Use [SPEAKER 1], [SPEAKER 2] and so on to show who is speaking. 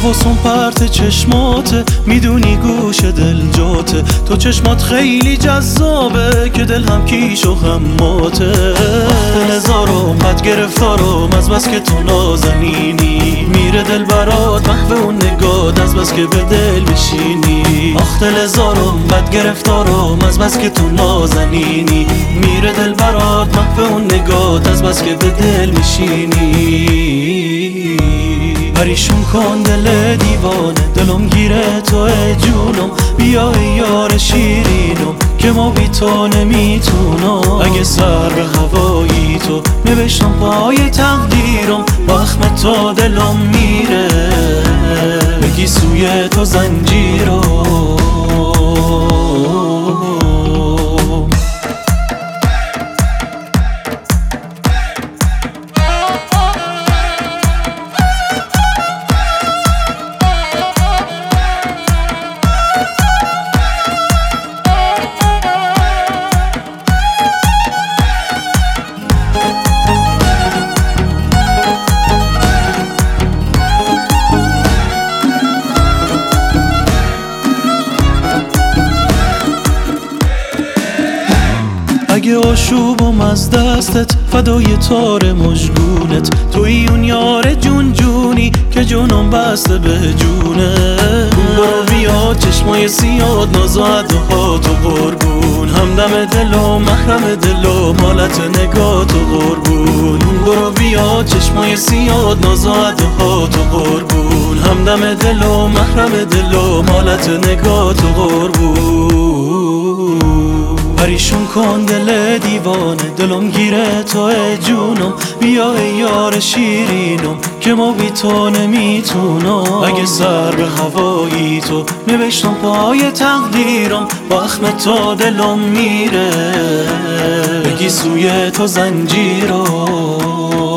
[SPEAKER 1] حواسم پرت چشماته، میدونی گوش دل جاته، تو چشمات خیلی جذابه که دل هم کیش و هم ماته. دل هزارم بد گرفتارم از بس که تو نازنینی، میره دل برات محو اون نگات از بس که به دل میشینی. آخ دل هزارم بد گرفتارم از بس که تو نازنینی، میره دل برات محو اون نگات از بس که به دل میشینی. پریشون کن دل دیوانه، دلم گیره تو جونم، بیا ای یار شیرینم که ما بی تو نمیتونم. اگه سر به هوایی تو نوشتم پای تقدیرم، وخم تا دلم میره بگی سوی تو زنجیرم. اگه آشوبم از دستت فدای تار مژگونت، توی اون یار جون جونی که جونم بسته به جونه. برو بیا چشمای سیاد ناز و عدوهات و قربون، همدم دل و محرم دل و مالت نگات و قربون. برو بیا چشمای سیاد ناز و عدوهات و قربون، همدم دل و محرم دل و مالت نگات و قربون. پریشون کن دل دیوانه، دلم گیره تو جونم، بیا ای یار شیرینم که ما بی تو نمیتونم. اگه سر به هوایی تو نوشتم پای تقدیرم، وخم تا دلم میره بگی سوی تو زنجیرم.